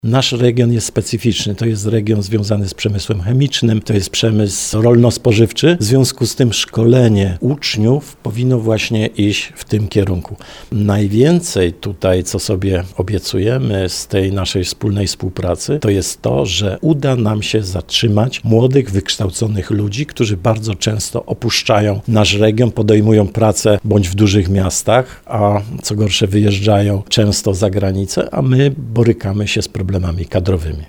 Nasz region jest specyficzny. To jest region związany z przemysłem chemicznym, to jest przemysł rolno-spożywczy. W związku z tym szkolenie uczniów powinno właśnie iść w tym kierunku. Najwięcej tutaj, co sobie obiecujemy z tej naszej wspólnej współpracy, to jest to, że uda nam się zatrzymać młodych, wykształconych ludzi, którzy bardzo często opuszczają nasz region, podejmują pracę bądź w dużych miastach, a co gorsze wyjeżdżają często za granicę, a my borykamy się z problemami kadrowymi.